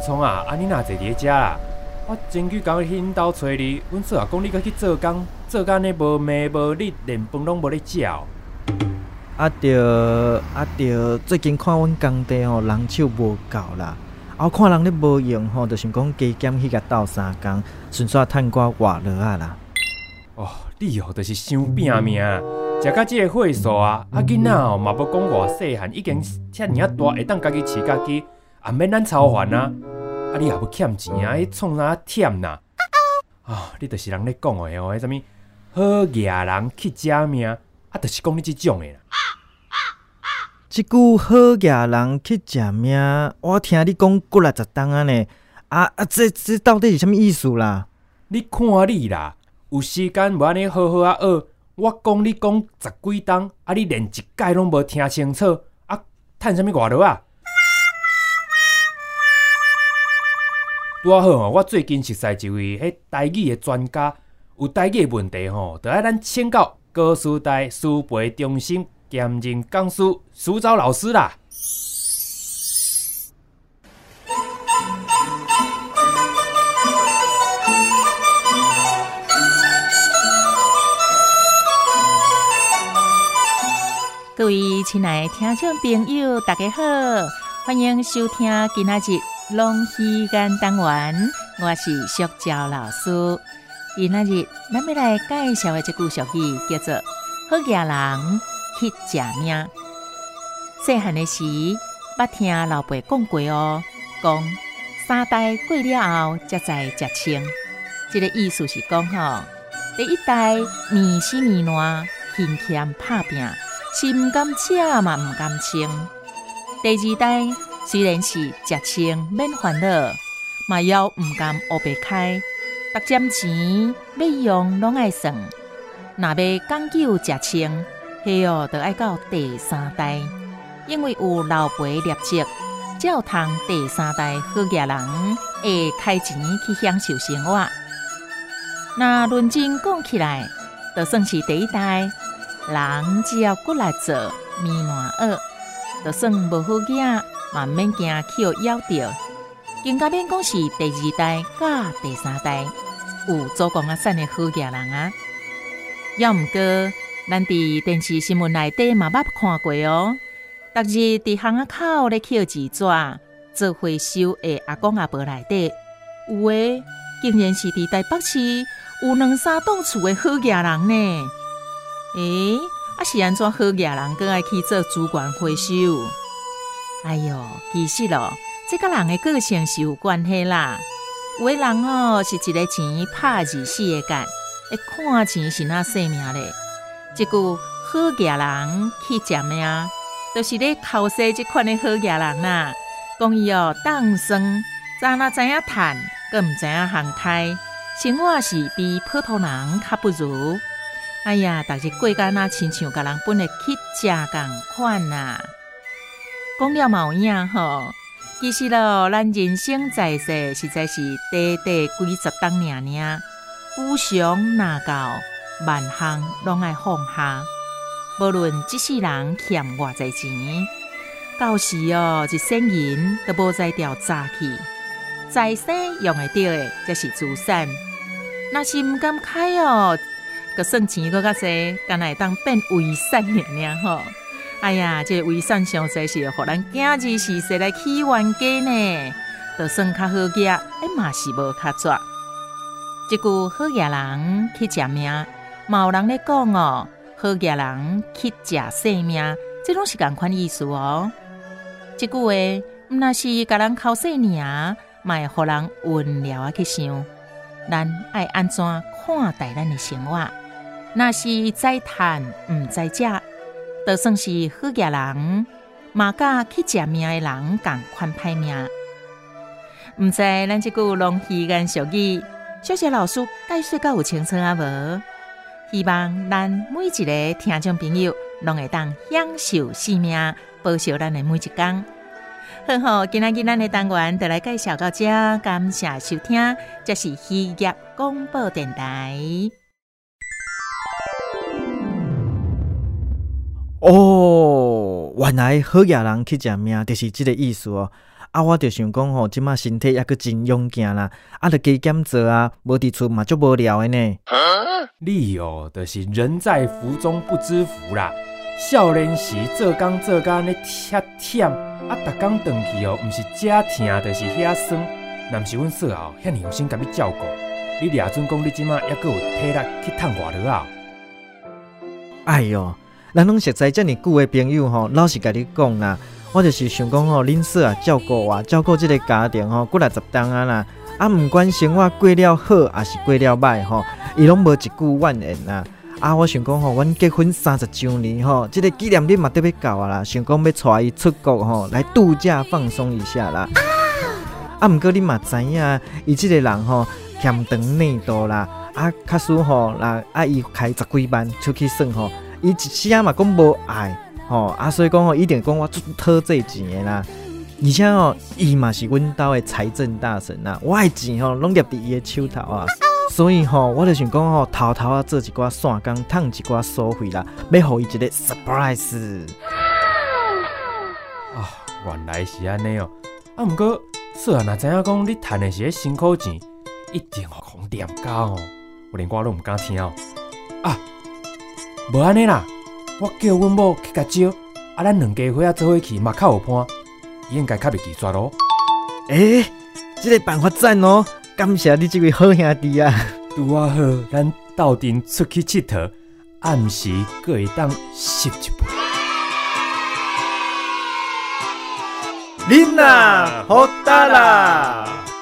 聪啊，你哪坐伫遮啦？我前几工去恁兜找你，阮嫂也讲你甲去做工，做工呢无暝无日，连饭拢无咧食哦。 最近看阮工地吼，人手无够啦。我看人咧无用吼，就想讲加减去甲斗3工，顺续趁寡活落啊啦。 哦，你就是伤拼命啊！食到即个岁数啊，囡仔嘛无讲偌细汉，已经遮尔大，会当家己饲家己，也免咱操烦啊。你也要欠钱啊，创啥忝呐？你就是人咧讲的哦，迄什么好野人去食命，就是讲你即种的啦。 即句好野人去食命，我听你讲过来10档啊呢。这到底是啥物意思啦？ 你看你啦，有时间无安尼好好啊学。我讲你讲10几档，你连一解拢无听清楚，趁啥物外劳啊？拄好吼，我最近熟识一位迄台语的专家，有台语的问题吼，就爱咱请教高师大师培中心兼任讲师苏昭老师啦。 各位亲爱的听众朋友，大家好，欢迎收听今仔日龙鱼眼单元，我是淑娇老师。今仔日咱要来介绍的这句俗语叫做“好野人去食命”。细汉的时，捌听老爸讲过哦，讲3代过了后，才知食清。这个意思是讲吼，第一代面死面烂，勤俭拍拼。是唔甘吃嘛唔甘清。第二代虽然是食清免烦恼，嘛要唔甘黑白开，逐针钱要用拢爱算。若要讲究食清，迄就爱到第3代，因为有老爸立职，才有通第3代好野人会开钱去享受生活。那认真讲起来，就算是第一代。人只要过来做面烂蚵，就算无好囝，嘛免惊去咬着。更加免讲是第2代甲第3代有祖公啊产的好野人啊。要毋过，咱伫电视新闻内底嘛捌看过哦。逐日伫巷仔口咧捡纸纸，做回收的阿公阿婆内底，有诶竟然是伫台北市有2、3栋厝的好野人呢。是安怎好野人更爱去做资源回收？哎哟，其实咯，这甲人的个性是有关系啦。有的人是一个钱拍24个干，会看钱是那性命咧。这句好野人去食命，就是咧考试这款的好野人啦。讲伊当算早那知影趁，更唔知影行开，生活是比普通人较不如。哎呀，逐日过甲那亲像甲人本来去食共款呐。讲了嘛有影吼，其实咯，咱人生在世实在是短短几十档尔，无常哪到，万项拢爱放下。无论即世人欠偌济钱，到时一生银都无再掉早去。在生用会到的，才是资产。若是唔敢开个算钱搁较济，敢会当变遗产尔吼。哎呀，这个遗产上济是互咱囝儿时世来起冤家呢，就算较好嘢，嘛是无较绝。这句好野人去食命，嘛有人咧讲哦，好野人去食性命，这拢是同款意思哦。这句话毋那是甲人考试尔，嘛会互人温了去想，咱爱安怎看待咱的生活？若是在趁唔在食，就算是好野人，嘛甲去食命的人共款歹命。毋知咱这句龙鱼眼俗语，小谢老师解说到有清楚啊无？希望咱每一个听众朋友拢会当享受生命，保守咱的每一天。好，今仔日咱的单元就来介绍到这，感谢收听，这是渔业广播电台。 原来好野人去食命，就是这个意思哦。 我就想讲吼，即马身体抑阁真勇健啦，着加减做啊，无伫厝嘛足无聊的呢。 你哦，就是人在福中不知福啦。少年时做工安尼忝忝，逐工转去哦，毋是遮疼，就是遐酸。若毋是阮嫂哦，遐尼用心甲你照顾，你掠准讲你即马抑阁有体力去趁外头啊？ 哎哟，咱拢熟悉遮尔久的朋友吼，老实甲你讲啦，我就是想讲吼，恁嫂啊照顾我，照顾即个家庭吼，几60冬啊啦。毋管生活过了好，还是过了歹吼，伊拢无一句怨言啦。我想讲吼，阮结婚30周年吼，即个纪念日嘛得要到啊啦，想讲要带伊出国吼，来度假放松一下啦。毋过你嘛知影，伊即个人吼，欠长内度啦，假使吼啦，伊开10几万出去耍吼，伊一时嘛讲无爱吼，所以讲吼，一定讲我讨这钱的啦。而且吼，伊嘛是阮兜的财政大神啦，我的钱吼拢捏伫伊的手头啊，所以吼，我就想讲吼，偷偷做一寡散工，趁一寡所费啦，要互伊一个 surprise。 原来是安尼哦。毋过嫂啊，若知影讲你趁的是迄辛苦钱，一定狂店家哦，我连我都毋敢听哦。无安尼啦，我叫阮某去甲招，咱两家伙做伙去嘛较有伴。伊应该较袂记绝咯。 这个办法赞哦！感谢你这位好兄弟啊！ 拄啊好，咱斗阵出去佚佗，暗时阁会当吸一杯。 恁啊，好大啦！